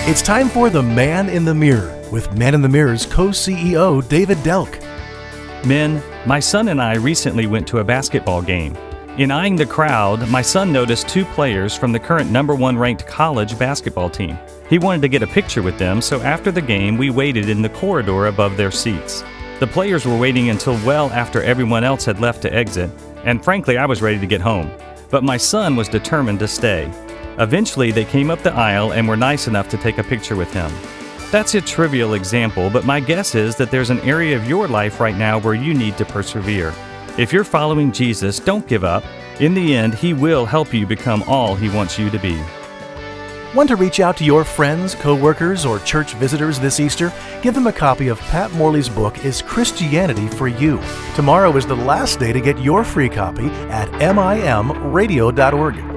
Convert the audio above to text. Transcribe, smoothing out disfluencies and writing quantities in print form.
It's time for The Man in the Mirror with Man in the Mirror's co-CEO David Delk. Men, my son and I recently went to a basketball game. In eyeing the crowd, my son noticed two players from the current number 1 ranked college basketball team. He wanted to get a picture with them, so after the game, we waited in the corridor above their seats. The players were waiting until well after everyone else had left to exit, and frankly, I was ready to get home. But my son was determined to stay. Eventually, they came up the aisle and were nice enough to take a picture with him. That's a trivial example, but my guess is that there's an area of your life right now where you need to persevere. If you're following Jesus, don't give up. In the end, He will help you become all He wants you to be. Want to reach out to your friends, co-workers, or church visitors this Easter? Give them a copy of Pat Morley's book, Is Christianity for You? Tomorrow is the last day to get your free copy at mimradio.org.